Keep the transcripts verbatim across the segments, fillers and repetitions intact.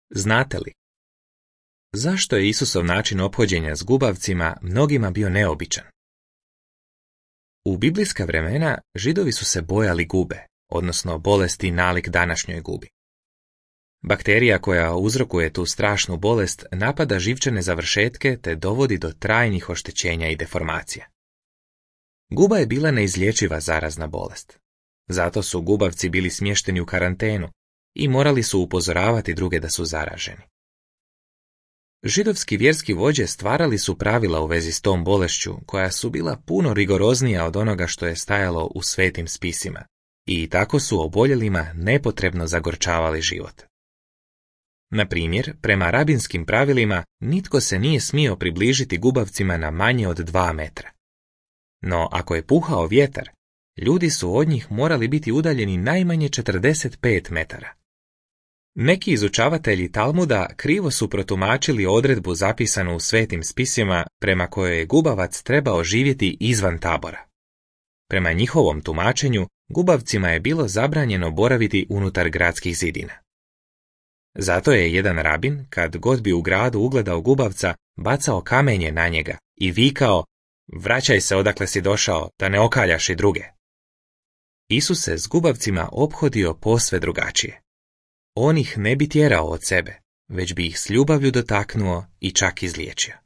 Znate li? Zašto je Isusov način ophođenja s gubavcima mnogima bio neobičan? U biblijska vremena Židovi su se bojali gube, odnosno bolesti nalik današnjoj gubi. Bakterija koja uzrokuje tu strašnu bolest napada živčane završetke te dovodi do trajnih oštećenja i deformacija. Guba je bila neizlječiva zarazna bolest. Zato su gubavci bili smješteni u karantenu i morali su upozoravati druge da su zaraženi. Židovski vjerski vođe stvarali su pravila u vezi s tom bolešću, koja su bila puno rigoroznija od onoga što je stajalo u svetim spisima, i tako su oboljelima nepotrebno zagorčavali život. Na primjer, prema rabinskim pravilima, nitko se nije smio približiti gubavcima na manje od dva metra. No, ako je puhao vjetar, ljudi su od njih morali biti udaljeni najmanje četrdeset pet metara. Neki izučavatelji Talmuda krivo su protumačili odredbu zapisanu u svetim spisima prema kojoj je gubavac trebao živjeti izvan tabora. Prema njihovom tumačenju, gubavcima je bilo zabranjeno boraviti unutar gradskih zidina. Zato je jedan rabin, kad god bi u gradu ugledao gubavca, bacao kamenje na njega i vikao: "Vraćaj se odakle si došao, da ne okaljaš i druge." Isus se s gubavcima ophodio posve drugačije. On ih ne bi tjerao od sebe, već bi ih s ljubavlju dotaknuo i čak izliječio.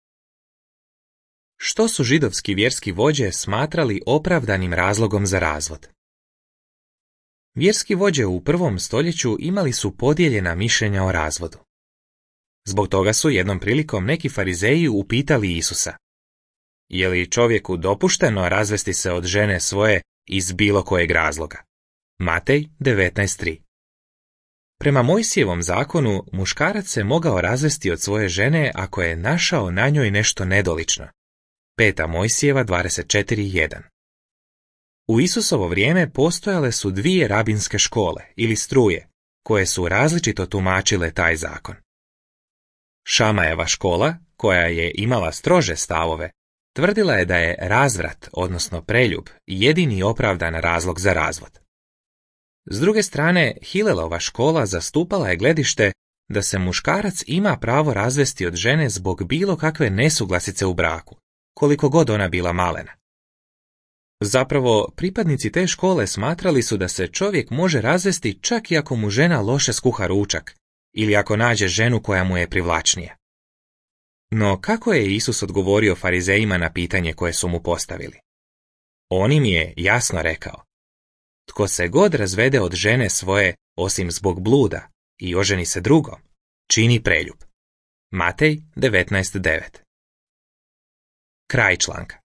Što su židovski vjerski vođe smatrali opravdanim razlogom za razvod? Vjerski vođe u prvom stoljeću imali su podijeljena mišljenja o razvodu. Zbog toga su jednom prilikom neki farizeji upitali Isusa: "Je li čovjeku dopušteno razvesti se od žene svoje iz bilo kojeg razloga?" Matej devetnaest tri. Prema Mojsijevom zakonu, muškarac se mogao razvesti od svoje žene ako je našao na njoj nešto nedolično. Peta Mojsijeva dvadeset četiri jedan. U Isusovo vrijeme postojale su dvije rabinske škole ili struje, koje su različito tumačile taj zakon. Šamajeva škola, koja je imala strože stavove, tvrdila je da je razvrat, odnosno preljub, jedini opravdan razlog za razvod. S druge strane, Hilelova škola zastupala je gledište da se muškarac ima pravo razvesti od žene zbog bilo kakve nesuglasice u braku, koliko god ona bila malena. Zapravo, pripadnici te škole smatrali su da se čovjek može razvesti čak i ako mu žena loše skuha ručak, ili ako nađe ženu koja mu je privlačnija. No kako je Isus odgovorio farizejima na pitanje koje su mu postavili? On im je jasno rekao: "Tko se god razvede od žene svoje, osim zbog bluda, i oženi se drugom, čini preljub." Matej devetnaest devet. Kraj članka.